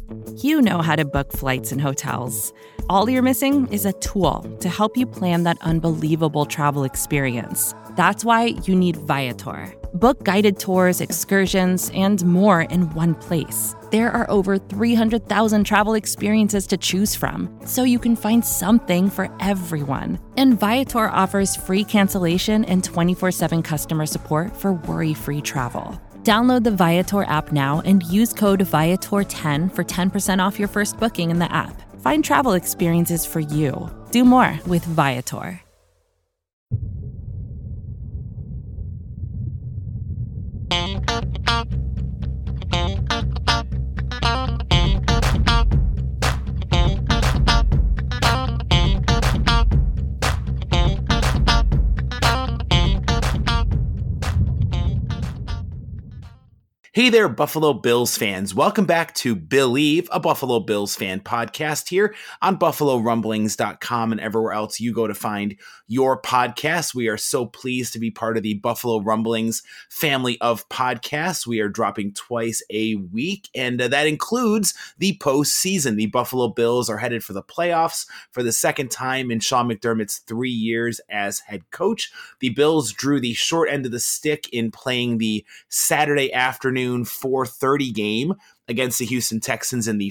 You know how to book flights and hotels. All you're missing is a tool to help you plan that unbelievable travel experience. That's why you need Viator. Book guided tours, excursions, and more in one place. There are over 300,000 travel experiences to choose from, so you can find something for everyone. And Viator offers free cancellation and 24/7 customer support for worry-free travel. Download the Viator app now and use code Viator10 for 10% off your first booking in the app. Find travel experiences for you. Do more with Viator. Hey there, Buffalo Bills fans. Welcome back to Believe, a Buffalo Bills fan podcast here on BuffaloRumblings.com and everywhere else you go to find your podcasts. We are so pleased to be part of the Buffalo Rumblings family of podcasts. We are dropping twice a week, and that includes the postseason. The Buffalo Bills are headed for the playoffs for the second time in Sean McDermott's 3 years as head coach. The Bills drew the short end of the stick in playing the Saturday afternoon 4:30 game against the Houston Texans in the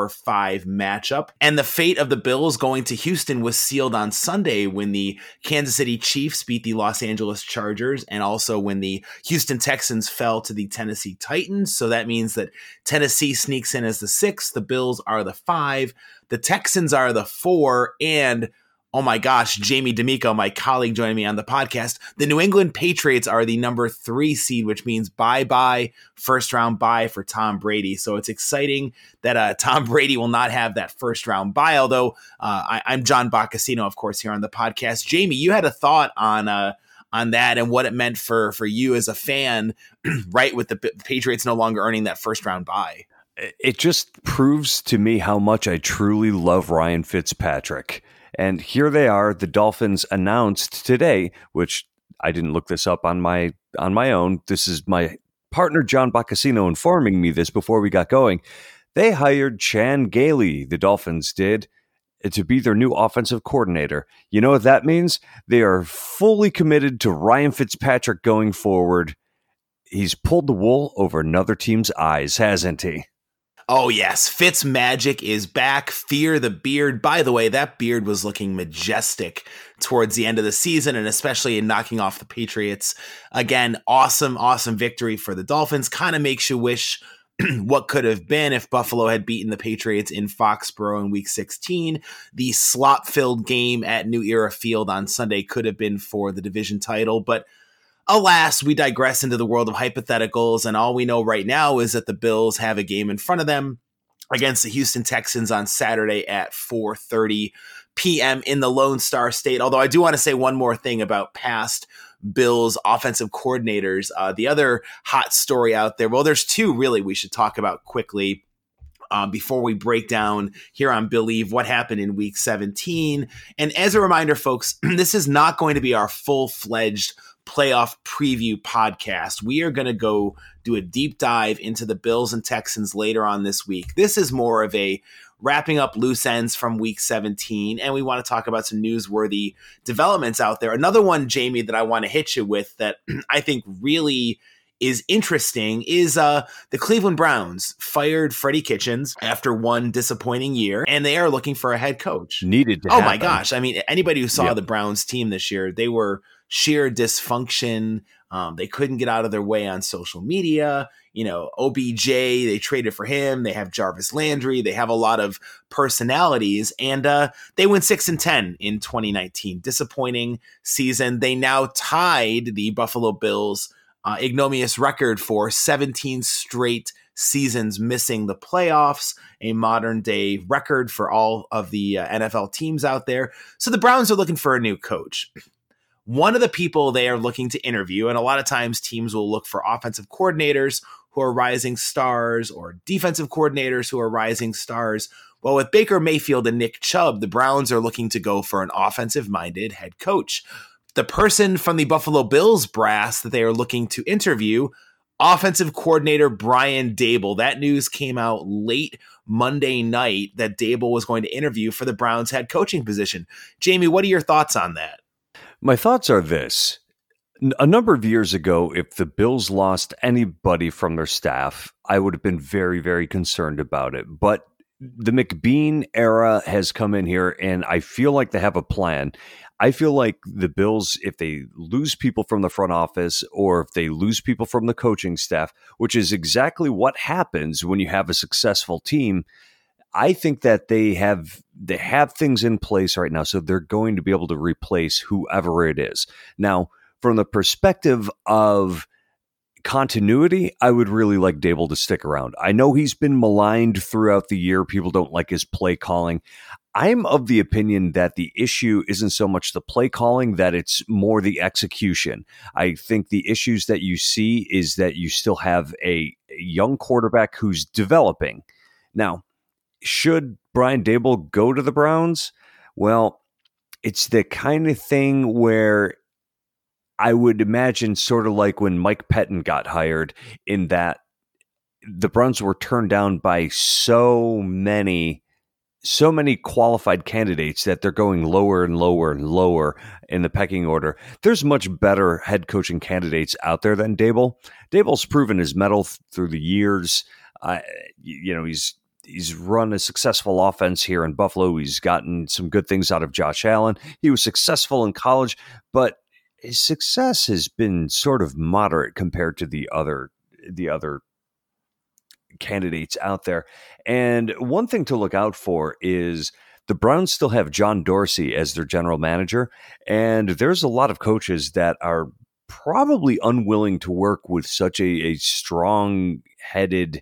4-5 matchup. And the fate of the Bills going to Houston was sealed on Sunday when the Kansas City Chiefs beat the Los Angeles Chargers, and also when the Houston Texans fell to the Tennessee Titans. So that means that Tennessee sneaks in as the 6, the Bills are the 5, the Texans are the 4, and oh my gosh, Jamie D'Amico, my colleague joining me on the podcast, the New England Patriots are the number 3 seed, which means bye-bye, first-round bye for Tom Brady. So it's exciting that Tom Brady will not have that first-round bye, although I'm John Boccacino, of course, here on the podcast. Jamie, you had a thought on that and what it meant for you as a fan, right, with the Patriots no longer earning that first-round bye. It just proves to me how much I truly love Ryan Fitzpatrick. And here they are. The Dolphins announced today, which I didn't look this up on my own. This is my partner, John Boccacino, informing me this before we got going. They hired Chan Gailey, the Dolphins did, to be their new offensive coordinator. You know what that means? They are fully committed to Ryan Fitzpatrick going forward. He's pulled the wool over another team's eyes, hasn't he? Oh, yes. Fitz magic is back. Fear the beard. By the way, that beard was looking majestic towards the end of the season, and especially in knocking off the Patriots. Again, awesome victory for the Dolphins. Kind of makes you wish what could have been if Buffalo had beaten the Patriots in Foxborough in Week 16. The slop-filled game at New Era Field on Sunday could have been for the division title, but alas, we digress into the world of hypotheticals, and all we know right now is that the Bills have a game in front of them against the Houston Texans on Saturday at 4:30 p.m. in the Lone Star State. Although I do want to say one more thing about past Bills offensive coordinators. The other hot story out there, well, there's two really we should talk about quickly. Before we break down here on Believe what happened in Week 17. And as a reminder, folks, this is not going to be our full-fledged playoff preview podcast. We are going to go do a deep dive into the Bills and Texans later on this week. This is more of a wrapping up loose ends from Week 17, and we want to talk about some newsworthy developments out there. Another one, Jamie, that I want to hit you with that I think really is interesting is the Cleveland Browns fired Freddie Kitchens after one disappointing year, and they are looking for a head coach. Needed to happen. Oh my gosh. I mean, anybody who saw the Browns team this year, they were sheer dysfunction. They couldn't get out of their way on social media. You know, OBJ, they traded for him. They have Jarvis Landry. They have a lot of personalities, and they went 6-10 in 2019. Disappointing season. They now tied the Buffalo Bills ignominious record for 17 straight seasons missing the playoffs, a modern day record for all of the NFL teams out there. So the Browns are looking for a new coach. One of the people they are looking to interview, and a lot of times teams will look for offensive coordinators who are rising stars or defensive coordinators who are rising stars. Well, with Baker Mayfield and Nick Chubb, the Browns are looking to go for an offensive-minded head coach. The person from the Buffalo Bills brass that they are looking to interview offensive coordinator Brian Daboll. That news came out late Monday night that Daboll was going to interview for the Browns head coaching position. Jamie, what are your thoughts on that? My thoughts are this. A number of years ago, if the Bills lost anybody from their staff, I would have been very, very concerned about it. But the McBean era has come in here, and I feel like they have a plan. I feel like the Bills, if they lose people from the front office or if they lose people from the coaching staff, which is exactly what happens when you have a successful team, I think that they have things in place right now, so they're going to be able to replace whoever it is. Now, from the perspective of continuity, I would really like Daboll to stick around. I know he's been maligned throughout the year. People don't like his play calling. I'm of the opinion that the issue isn't so much the play calling, that it's more the execution. I think the issues that you see is that you still have a young quarterback who's developing. Now, should Brian Daboll go to the Browns? Well, it's the kind of thing where I would imagine sort of like when Mike Pettin got hired, in that the Browns were turned down by so many qualified candidates that they're going lower and lower and lower in the pecking order. There's much better head coaching candidates out there than Daboll. Daboll's proven his mettle through the years. He's run a successful offense here in Buffalo. He's gotten some good things out of Josh Allen. He was successful in college, but his success has been sort of moderate compared to the other candidates out there. And one thing to look out for is the Browns still have John Dorsey as their general manager, and there's a lot of coaches that are probably unwilling to work with such a strong-headed,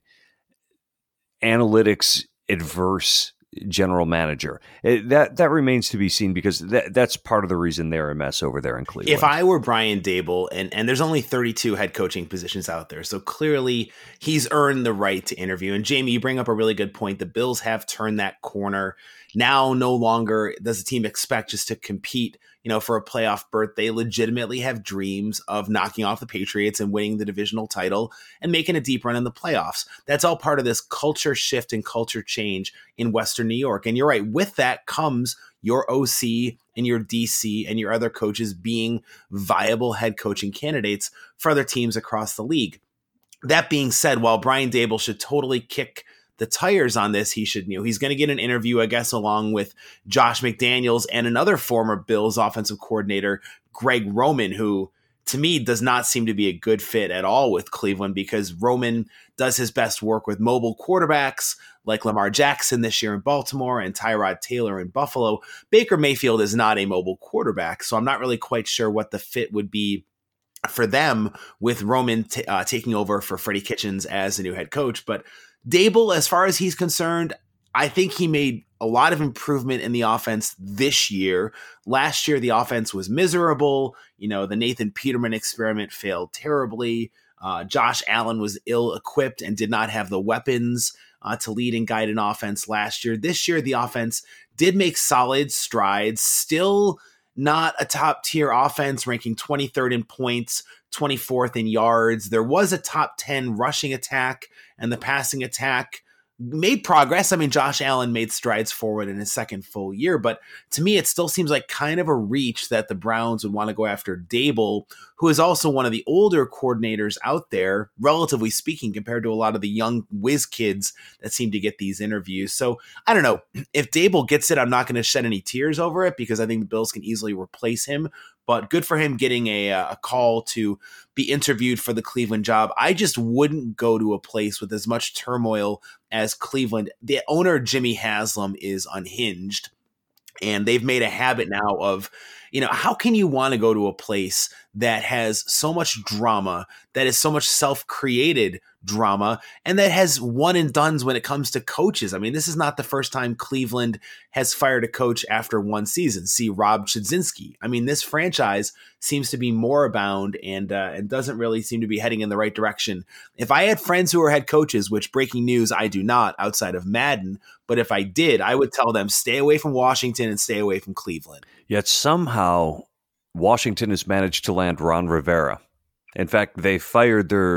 analytics adverse general manager. That remains to be seen, because that's part of the reason they're a mess over there in Cleveland. If I were Brian Daboll, and there's only 32 head coaching positions out there, so clearly he's earned the right to interview. And Jamie, you bring up a really good point. The Bills have turned that corner. Now no longer does the team expect just to compete, for a playoff berth. They legitimately have dreams of knocking off the Patriots and winning the divisional title and making a deep run in the playoffs. That's all part of this culture shift and culture change in Western New York. And you're right, with that comes your OC and your DC and your other coaches being viable head coaching candidates for other teams across the league. That being said, while Brian Daboll should totally kick the tires on this, he's going to get an interview, I guess, along with Josh McDaniels and another former Bills offensive coordinator, Greg Roman, who to me does not seem to be a good fit at all with Cleveland, because Roman does his best work with mobile quarterbacks like Lamar Jackson this year in Baltimore and Tyrod Taylor in Buffalo. Baker Mayfield is not a mobile quarterback, so I'm not really quite sure what the fit would be for them with Roman taking over for Freddie Kitchens as the new head coach. But Daboll, as far as he's concerned, I think he made a lot of improvement in the offense this year. Last year, the offense was miserable. The Nathan Peterman experiment failed terribly. Josh Allen was ill-equipped and did not have the weapons to lead and guide an offense last year. This year, the offense did make solid strides, still not a top-tier offense, ranking 23rd in points, 24th in yards. There was a top 10 rushing attack, and the passing attack made progress. I mean, Josh Allen made strides forward in his second full year, but to me, it still seems like kind of a reach that the Browns would want to go after Daboll, who is also one of the older coordinators out there, relatively speaking, compared to a lot of the young whiz kids that seem to get these interviews. So I don't know. If Daboll gets it, I'm not going to shed any tears over it, because I think the Bills can easily replace him. But good for him getting a call to be interviewed for the Cleveland job. I just wouldn't go to a place with as much turmoil as Cleveland. The owner, Jimmy Haslam, is unhinged, and they've made a habit now of, how can you want to go to a place that has so much drama, that is so much self-created drama, and that has one and dones when it comes to coaches? I mean, this is not the first time Cleveland has fired a coach after one season. See Rob Chudzinski. I mean, this franchise seems to be moribund and doesn't really seem to be heading in the right direction. If I had friends who are head coaches, which, breaking news, I do not outside of Madden, but if I did, I would tell them, stay away from Washington and stay away from Cleveland. Yet somehow Washington has managed to land Ron Rivera. In fact, they fired their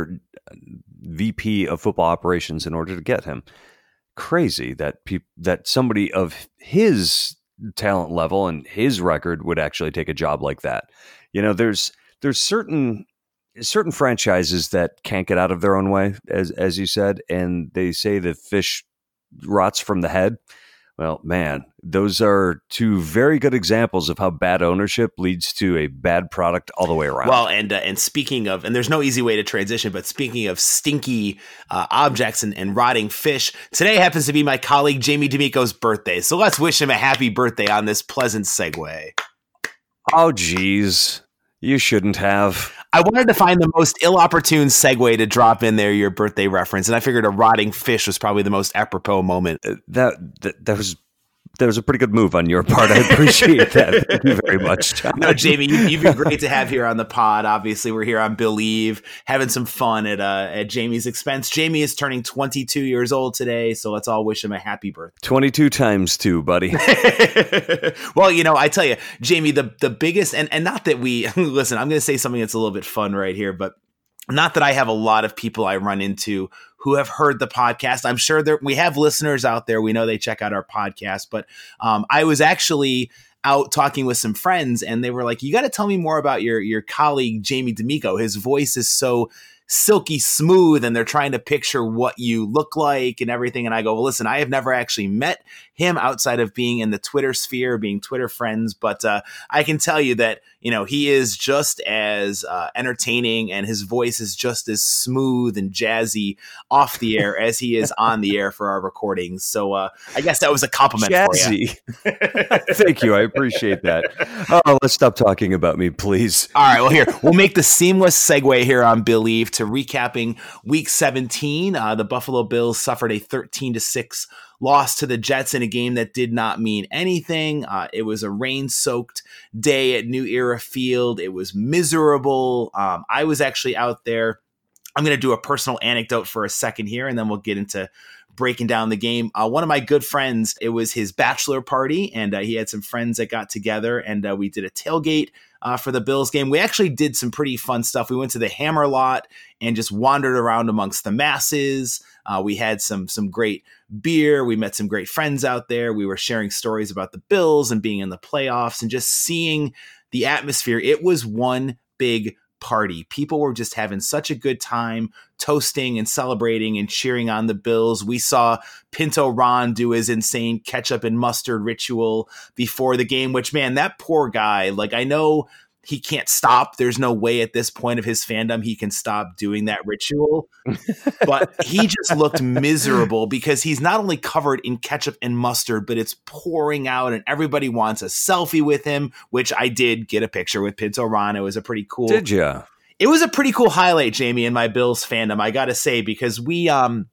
VP of football operations in order to get him. Crazy that that somebody of his talent level and his record would actually take a job like that. There's certain franchises that can't get out of their own way, as you said, and they say the fish rots from the head. Well, man, those are two very good examples of how bad ownership leads to a bad product all the way around. Well, and speaking of, and there's no easy way to transition, but speaking of stinky objects and rotting fish, today happens to be my colleague Jamie D'Amico's birthday. So let's wish him a happy birthday on this pleasant segue. Oh, geez. You shouldn't have. I wanted to find the most ill-opportune segue to drop in there, your birthday reference, and I figured a rotting fish was probably the most apropos moment. That was a pretty good move on your part. I appreciate that. Thank you very much, John. No, Jamie, you've been great to have here on the pod. Obviously, we're here on Believe, having some fun at Jamie's expense. Jamie is turning 22 years old today, so let's all wish him a happy birthday. 22 times 2, buddy. Well, I tell you, Jamie, the biggest, and not that we, listen, I'm going to say something that's a little bit fun right here, but not that I have a lot of people I run into who have heard the podcast. I'm sure we have listeners out there. We know they check out our podcast, but I was actually out talking with some friends and they were like, you got to tell me more about your colleague, Jamie D'Amico. His voice is so silky smooth and they're trying to picture what you look like and everything. And I go, well, listen, I have never actually met him outside of being in the Twitter sphere, being Twitter friends. But I can tell you that, he is just as entertaining and his voice is just as smooth and jazzy off the air as he is on the air for our recordings. So I guess that was a compliment jazzy. For you. Thank you. I appreciate that. Oh, let's stop talking about me, please. All right. Well, here, we'll make the seamless segue here on Believe to recapping week 17. The Buffalo Bills suffered a 13-6 loss to the Jets in a game that did not mean anything. It was a rain-soaked day at New Era Field. It was miserable. I was actually out there. I'm going to do a personal anecdote for a second here, and then we'll get into breaking down the game. One of my good friends, it was his bachelor party, and he had some friends that got together, and we did a tailgate for the Bills game. We actually did some pretty fun stuff. We went to the Hammer Lot and just wandered around amongst the masses. We had some great beer. We met some great friends out there. We were sharing stories about the Bills and being in the playoffs and just seeing the atmosphere. It was one big party. People were just having such a good time toasting and celebrating and cheering on the Bills. We saw Pinto Ron do his insane ketchup and mustard ritual before the game, which, man, that poor guy, I know he can't stop. There's no way at this point of his fandom he can stop doing that ritual. But he just looked miserable because he's not only covered in ketchup and mustard, but it's pouring out and everybody wants a selfie with him, which I did get a picture with Pinto Ron. It was a pretty cool. Did you? It was a pretty cool highlight, Jamie, in my Bills fandom, I got to say, because we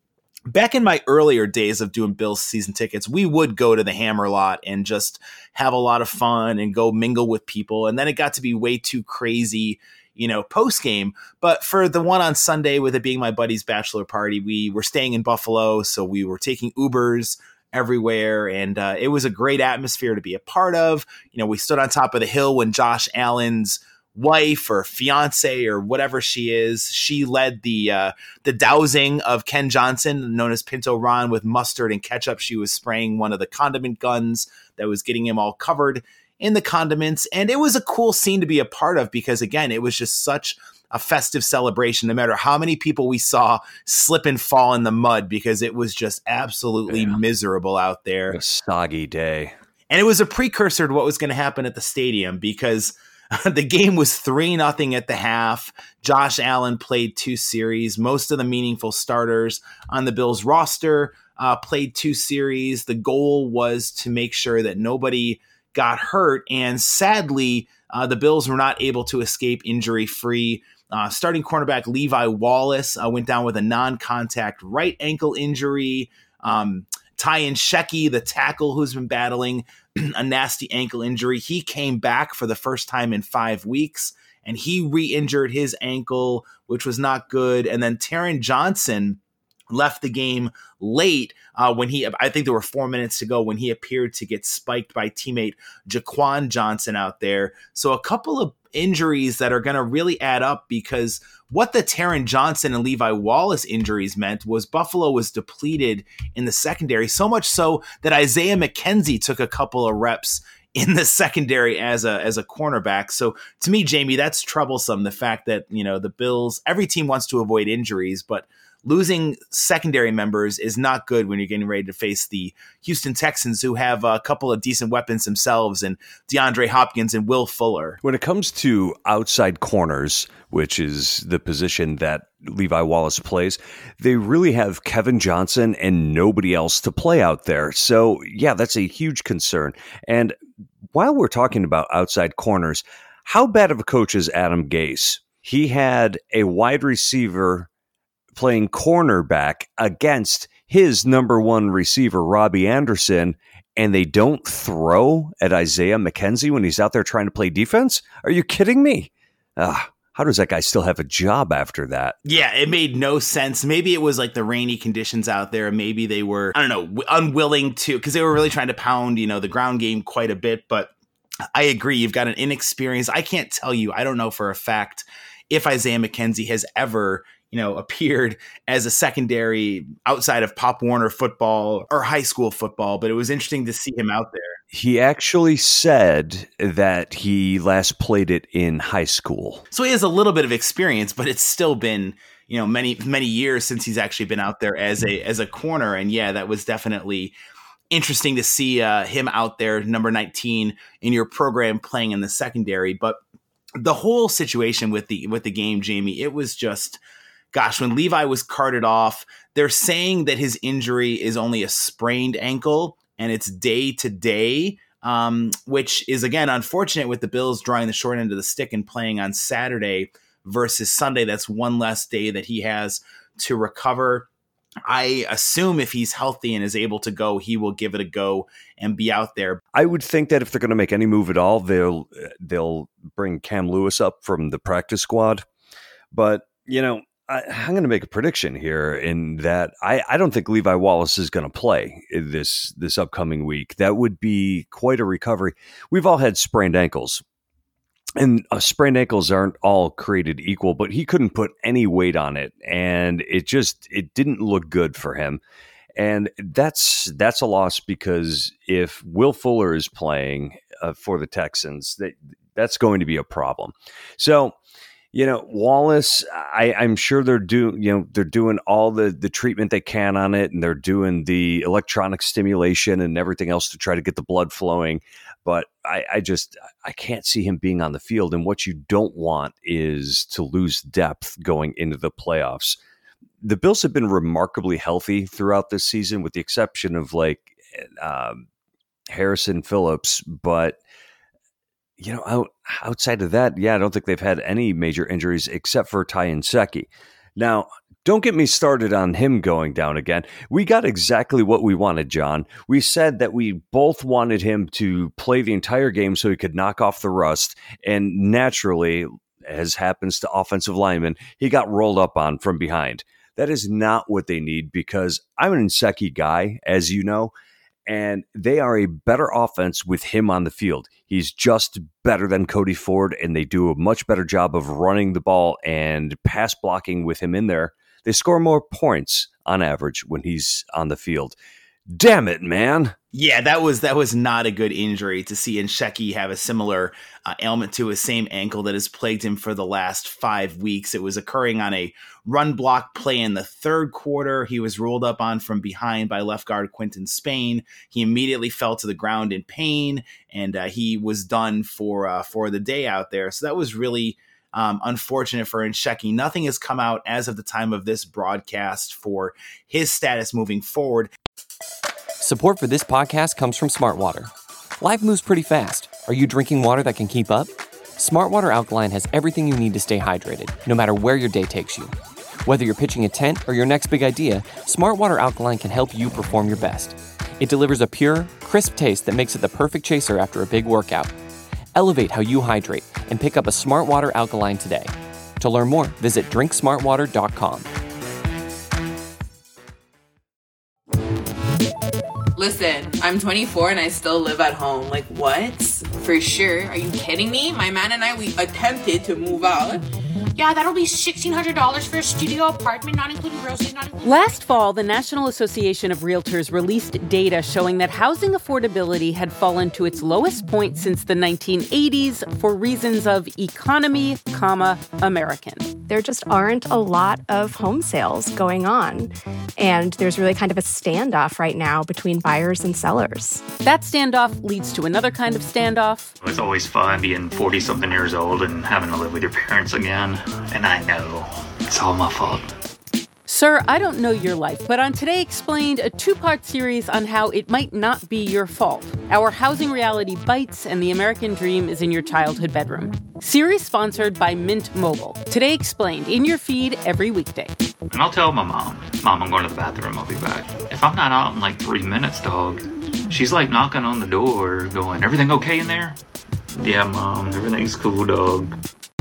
back in my earlier days of doing Bills season tickets, we would go to the Hammer Lot and just have a lot of fun and go mingle with people. And then it got to be way too crazy, post game. But for the one on Sunday, with it being my buddy's bachelor party, we were staying in Buffalo. So we were taking Ubers everywhere. And it was a great atmosphere to be a part of. We stood on top of the hill when Josh Allen's wife or fiance or whatever she is, she led the dousing of Ken Johnson, known as Pinto Ron, with mustard and ketchup. She was spraying one of the condiment guns that was getting him all covered in the condiments. And it was a cool scene to be a part of because, again, it was just such a festive celebration, no matter how many people we saw slip and fall in the mud, because it was just absolutely miserable out there. A soggy day. And it was a precursor to what was going to happen at the stadium, because the game was 3-0 at the half. Josh Allen played 2 series. Most of the meaningful starters on the Bills roster played 2 series. The goal was to make sure that nobody got hurt. And sadly, the Bills were not able to escape injury-free. Starting cornerback Levi Wallace went down with a non-contact right ankle injury. Tyan Shecky, the tackle who's been battling a nasty ankle injury, he came back for the first time in 5 weeks, and he re-injured his ankle, which was not good. And then Taron Johnson, left the game late when I think there were 4 minutes to go when he appeared to get spiked by teammate Jaquan Johnson out there. So a couple of injuries that are going to really add up, because what the Taron Johnson and Levi Wallace injuries meant was Buffalo was depleted in the secondary, so much so that Isaiah McKenzie took a couple of reps in the secondary as a cornerback. So to me, Jamie, that's troublesome. The fact that, the Bills, every team wants to avoid injuries, but losing secondary members is not good when you're getting ready to face the Houston Texans, who have a couple of decent weapons themselves, and DeAndre Hopkins and Will Fuller. When it comes to outside corners, which is the position that Levi Wallace plays, they really have Kevin Johnson and nobody else to play out there. So, yeah, that's a huge concern. And while we're talking about outside corners, how bad of a coach is Adam Gase? He had a wide receiver playing cornerback against his number one receiver, Robbie Anderson, and they don't throw at Isaiah McKenzie when he's out there trying to play defense? Are you kidding me? How does that guy still have a job after that? Yeah, it made no sense. Maybe it was like the rainy conditions out there. Maybe they were, unwilling to, because they were really trying to pound, the ground game quite a bit. But I agree. You've got an inexperienced. I can't tell you. I don't know for a fact if Isaiah McKenzie has ever appeared as a secondary outside of Pop Warner football or high school football, but it was interesting to see him out there. He actually said that he last played it in high school. So he has a little bit of experience, but it's still been, many, many years since he's actually been out there as a corner. And yeah, that was definitely interesting to see him out there, number 19 in your program, playing in the secondary. But the whole situation with the game, Jamie, it was just, gosh, when Levi was carted off, they're saying that his injury is only a sprained ankle and it's day to day, which is, again, unfortunate with the Bills drawing the short end of the stick and playing on Saturday versus Sunday. That's one less day that he has to recover. I assume if he's healthy and is able to go, he will give it a go and be out there. I would think that if they're going to make any move at all, they'll bring Cam Lewis up from the practice squad. But, I'm going to make a prediction here in that I don't think Levi Wallace is going to play this upcoming week. That would be quite a recovery. We've all had sprained ankles, and sprained ankles aren't all created equal, but he couldn't put any weight on it, and it didn't look good for him. And that's a loss, because if Will Fuller is playing for the Texans, that's going to be a problem. So, Wallace, I'm sure they're doing all the treatment they can on it, and they're doing the electronic stimulation and everything else to try to get the blood flowing. But I can't see him being on the field. And what you don't want is to lose depth going into the playoffs. The Bills have been remarkably healthy throughout this season, with the exception of Harrison Phillips, but outside of that, I don't think they've had any major injuries except for Ty Nsekhe. Now, don't get me started on him going down again. We got exactly what we wanted, John. We said that we both wanted him to play the entire game so he could knock off the rust. And naturally, as happens to offensive linemen, he got rolled up on from behind. That is not what they need, because I'm an Nsekhe guy, as you know, and they are a better offense with him on the field. He's just better than Cody Ford, and they do a much better job of running the ball and pass blocking with him in there. They score more points on average when he's on the field. Damn it, man. Yeah, that was not a good injury to see Nsekhe have a similar ailment to his same ankle that has plagued him for the last 5 weeks. It was occurring on a run block play in the third quarter. He was rolled up on from behind by left guard Quinton Spain. He immediately fell to the ground in pain, and he was done for the day out there. So that was really unfortunate for Nsekhe. Nothing has come out as of the time of this broadcast for his status moving forward. Support for this podcast comes from Smartwater. Life moves pretty fast. Are you drinking water that can keep up? Smartwater Alkaline has everything you need to stay hydrated, no matter where your day takes you. Whether you're pitching a tent or your next big idea, Smartwater Alkaline can help you perform your best. It delivers a pure, crisp taste that makes it the perfect chaser after a big workout. Elevate how you hydrate and pick up a Smartwater Alkaline today. To learn more, visit drinksmartwater.com. Listen, I'm 24 and I still live at home. Like, what? For sure. Are you kidding me? My man and I, we attempted to move out. Yeah, that'll be $1,600 for a studio apartment, not including groceries, not including... Last fall, the National Association of Realtors released data showing that housing affordability had fallen to its lowest point since the 1980s for reasons of economy, American. There just aren't a lot of home sales going on. And there's really kind of a standoff right now between buyers and sellers. That standoff leads to another kind of standoff. It's always fun being 40-something years old and having to live with your parents again. And I know it's all my fault. Sir, I don't know your life, but on Today Explained, a two-part series on how it might not be your fault. Our housing reality bites and the American dream is in your childhood bedroom. Series sponsored by Mint Mobile. Today Explained, in your feed every weekday. And I'll tell my mom, I'm going to the bathroom, I'll be back. If I'm not out in like 3 minutes, dog, she's like knocking on the door going, everything okay in there? Yeah, Mom, everything's cool, dog.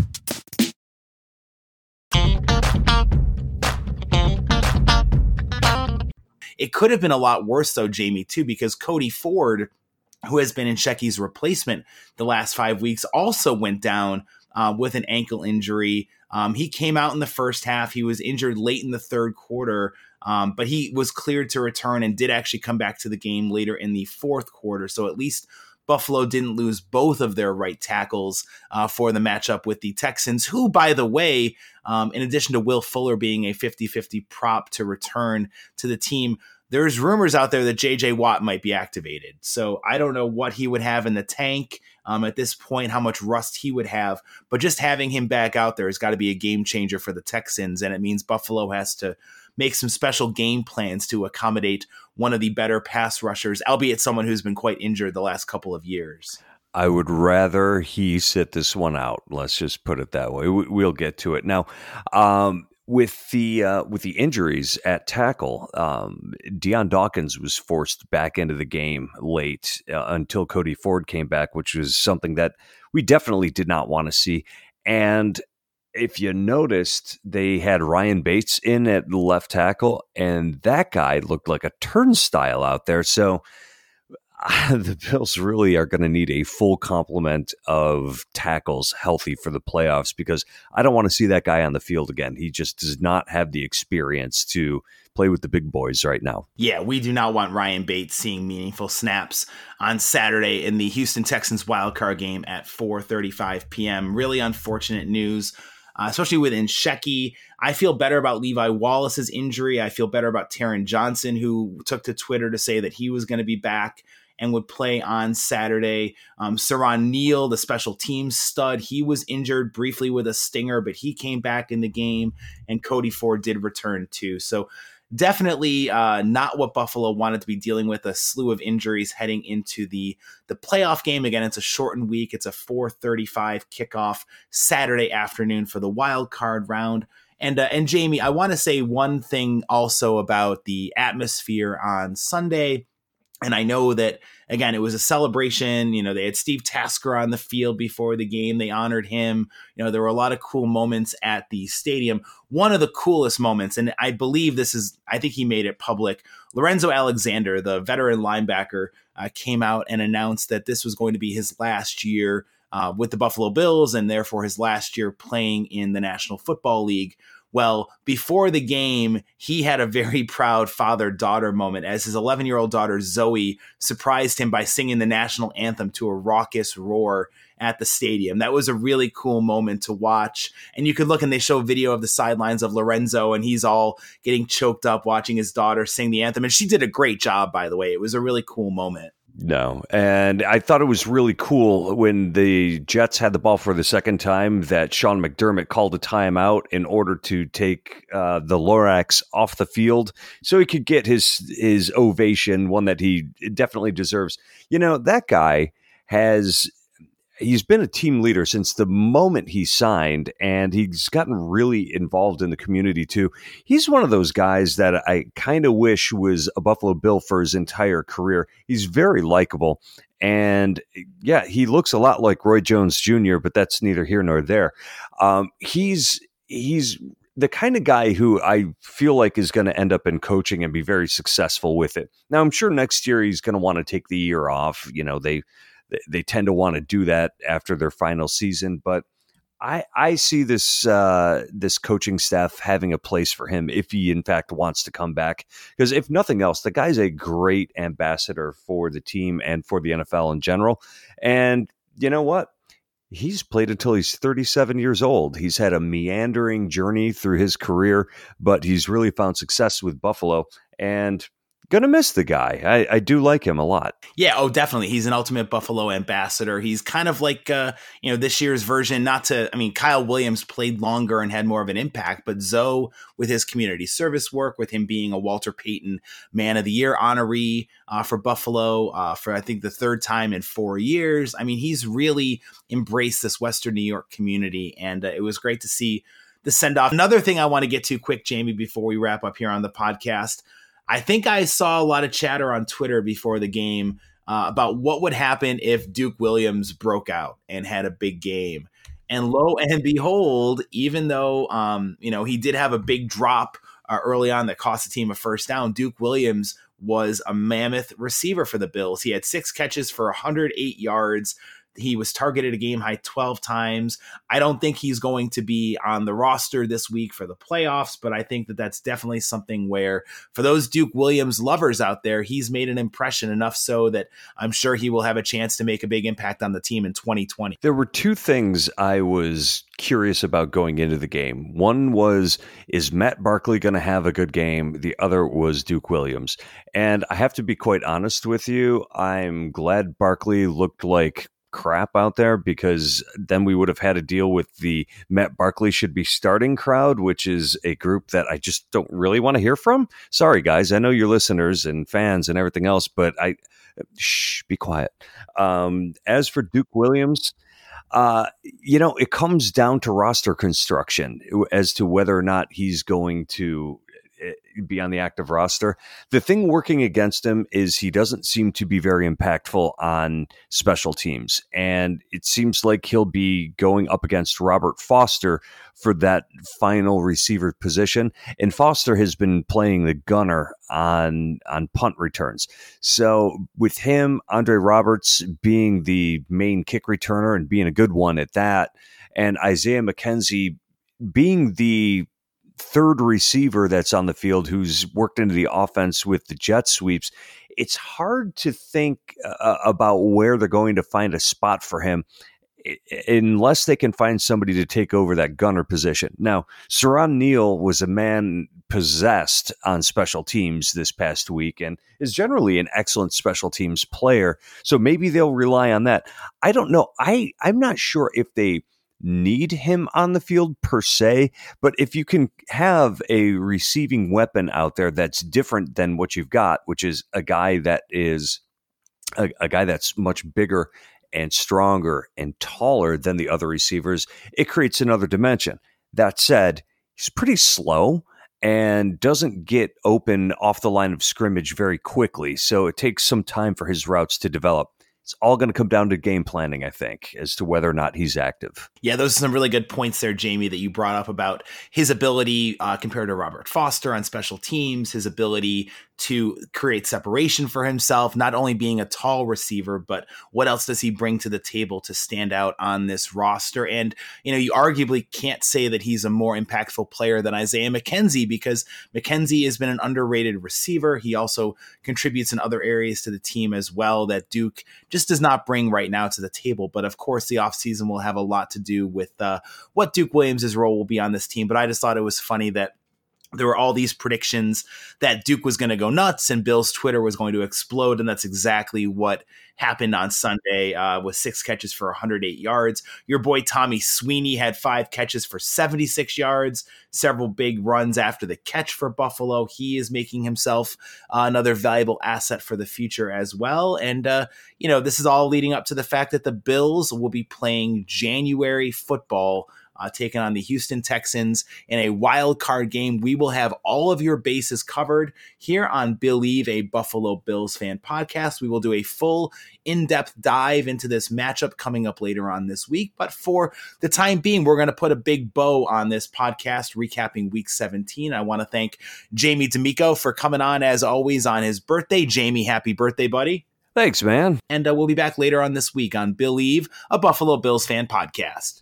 It could have been a lot worse, though, Jamie, too, because Cody Ford, who has been Nseki's replacement the last 5 weeks, also went down with an ankle injury. He came out in the first half. He was injured late in the third quarter, but he was cleared to return and did actually come back to the game later in the fourth quarter. So at least Buffalo didn't lose both of their right tackles for the matchup with the Texans, who, by the way, in addition to Will Fuller being a 50-50 prop to return to the team, there's rumors out there that J.J. Watt might be activated. So I don't know what he would have in the tank at this point, how much rust he would have. But just having him back out there has got to be a game changer for the Texans. And it means Buffalo has to make some special game plans to accommodate one of the better pass rushers, albeit someone who's been quite injured the last couple of years. I would rather he sit this one out. Let's just put it that way. We'll get to it. Now, with the injuries at tackle, Deion Dawkins was forced back into the game late until Cody Ford came back, which was something that we definitely did not want to see. And if you noticed, they had Ryan Bates in at left tackle, and that guy looked like a turnstile out there. So the Bills really are going to need a full complement of tackles healthy for the playoffs, because I don't want to see that guy on the field again. He just does not have the experience to play with the big boys right now. Yeah, we do not want Ryan Bates seeing meaningful snaps on Saturday in the Houston Texans wildcard game at 4:35 p.m. Really unfortunate news. Especially with Nsheki. I feel better about Levi Wallace's injury. I feel better about Taron Johnson, who took to Twitter to say that he was going to be back and would play on Saturday. Saron Neal, the special teams stud, he was injured briefly with a stinger, but he came back in the game, and Cody Ford did return too. So definitely not what Buffalo wanted to be dealing with, a slew of injuries heading into the playoff game. Again, it's a shortened week. It's a 4:35 kickoff Saturday afternoon for the wild card round. And Jamie, I want to say one thing also about the atmosphere on Sunday. And I know that, again, it was a celebration. You know, they had Steve Tasker on the field before the game. They honored him. You know, there were a lot of cool moments at the stadium. One of the coolest moments, and I believe I think he made it public, Lorenzo Alexander, the veteran linebacker, came out and announced that this was going to be his last year with the Buffalo Bills, and therefore his last year playing in the National Football League. Well, before the game, he had a very proud father-daughter moment as his 11-year-old daughter, Zoe, surprised him by singing the national anthem to a raucous roar at the stadium. That was a really cool moment to watch. And you could look, and they show video of the sidelines of Lorenzo, and he's all getting choked up watching his daughter sing the anthem. And she did a great job, by the way. It was a really cool moment. No, and I thought it was really cool when the Jets had the ball for the second time that Sean McDermott called a timeout in order to take the Lorax off the field so he could get his ovation, one that he definitely deserves. You know, that guy he's been a team leader since the moment he signed, and he's gotten really involved in the community too. He's one of those guys that I kind of wish was a Buffalo Bill for his entire career. He's very likable, and yeah, he looks a lot like Roy Jones Jr., but that's neither here nor there. He's the kind of guy who I feel like is going to end up in coaching and be very successful with it. Now, I'm sure next year he's going to want to take the year off. They tend to want to do that after their final season, but I see this coaching staff having a place for him if he in fact wants to come back. Because if nothing else, the guy's a great ambassador for the team and for the NFL in general. And you know what? He's played until he's 37 years old. He's had a meandering journey through his career, but he's really found success with Buffalo, and gonna miss the guy. I do like him a lot. Yeah, definitely. He's an ultimate Buffalo ambassador. He's kind of like, this year's version, Kyle Williams played longer and had more of an impact, but Zoe, with his community service work, with him being a Walter Payton Man of the Year honoree for Buffalo for, I think, the third time in 4 years. I mean, he's really embraced this Western New York community, and it was great to see the send-off. Another thing I want to get to quick, Jamie, before we wrap up here on the podcast, I think I saw a lot of chatter on Twitter before the game about what would happen if Duke Williams broke out and had a big game. And lo and behold, even though, he did have a big drop early on that cost the team a first down, Duke Williams was a mammoth receiver for the Bills. He had 6 catches for 108 yards. He was targeted a game high 12 times. I don't think he's going to be on the roster this week for the playoffs, but I think that that's definitely something where for those Duke Williams lovers out there, he's made an impression enough so that I'm sure he will have a chance to make a big impact on the team in 2020. There were 2 things I was curious about going into the game. One was, is Matt Barkley going to have a good game? The other was Duke Williams. And I have to be quite honest with you. I'm glad Barkley looked like crap out there, because then we would have had to deal with the Matt Barkley should be starting crowd, which is a group that I just don't really want to hear from. Sorry, guys. I know you're listeners and fans and everything else, but be quiet. As for Duke Williams, it comes down to roster construction as to whether or not he's going to be on the active roster. The thing working against him is he doesn't seem to be very impactful on special teams. And it seems like he'll be going up against Robert Foster for that final receiver position. And Foster has been playing the gunner on punt returns. So with him, Andre Roberts being the main kick returner and being a good one at that, and Isaiah McKenzie being the third receiver that's on the field who's worked into the offense with the jet sweeps, it's hard to think about where they're going to find a spot for him unless they can find somebody to take over that gunner position. Now, Saran Neal was a man possessed on special teams this past week and is generally an excellent special teams player. So maybe they'll rely on that. I don't know. I'm not sure if they need him on the field per se, but if you can have a receiving weapon out there that's different than what you've got, which is a guy that is a guy that's much bigger and stronger and taller than the other receivers, it creates another dimension. That said, he's pretty slow and doesn't get open off the line of scrimmage very quickly, so it takes some time for his routes to develop. It's all going to come down to game planning, I think, as to whether or not he's active. Yeah, those are some really good points there, Jamie, that you brought up about his ability compared to Robert Foster on special teams, his ability to create separation for himself, not only being a tall receiver, but what else does he bring to the table to stand out on this roster? And, you arguably can't say that he's a more impactful player than Isaiah McKenzie, because McKenzie has been an underrated receiver. He also contributes in other areas to the team as well that Duke just does not bring right now to the table. But of course, the offseason will have a lot to do with what Duke Williams' role will be on this team. But I just thought it was funny that there were all these predictions that Duke was going to go nuts and Bill's Twitter was going to explode. And that's exactly what happened on Sunday with 6 catches for 108 yards. Your boy Tommy Sweeney had 5 catches for 76 yards, several big runs after the catch for Buffalo. He is making himself another valuable asset for the future as well. And, this is all leading up to the fact that the Bills will be playing January football taking on the Houston Texans in a wild card game. We will have all of your bases covered here on Believe, a Buffalo Bills fan podcast. We will do a full in-depth dive into this matchup coming up later on this week. But for the time being, we're going to put a big bow on this podcast recapping week 17. I want to thank Jamie D'Amico for coming on as always on his birthday. Jamie, happy birthday, buddy. Thanks, man. And we'll be back later on this week on Believe, a Buffalo Bills fan podcast.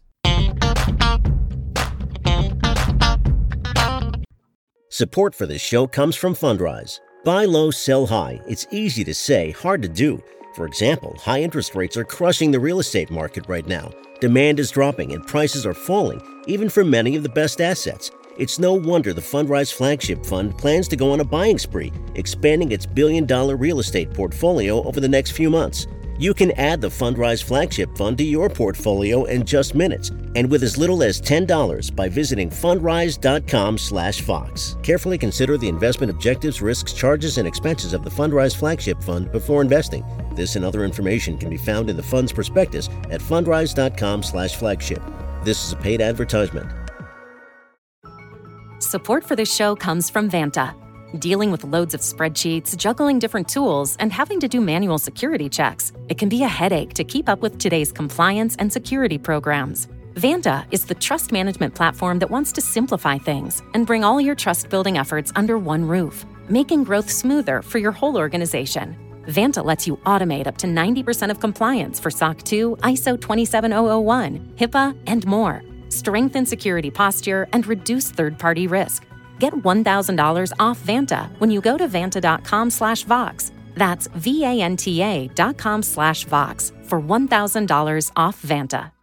Support for this show comes from Fundrise. Buy low, sell high. It's easy to say, hard to do. For example, high interest rates are crushing the real estate market right now. Demand is dropping and prices are falling, even for many of the best assets. It's no wonder the Fundrise Flagship Fund plans to go on a buying spree, expanding its billion-dollar real estate portfolio over the next few months. You can add the Fundrise Flagship Fund to your portfolio in just minutes, and with as little as $10 by visiting fundrise.com/Fox. Carefully consider the investment objectives, risks, charges, and expenses of the Fundrise Flagship Fund before investing. This and other information can be found in the fund's prospectus at fundrise.com/flagship. This is a paid advertisement. Support for this show comes from Vanta. Dealing with loads of spreadsheets, juggling different tools, and having to do manual security checks, it can be a headache to keep up with today's compliance and security programs. Vanta is the trust management platform that wants to simplify things and bring all your trust-building efforts under one roof, making growth smoother for your whole organization. Vanta lets you automate up to 90% of compliance for SOC 2, ISO 27001, HIPAA, and more. Strengthen security posture, and reduce third-party risk. Get $1,000 off Vanta when you go to vanta.com/Vox. That's VANTA.com/Vox for $1,000 off Vanta.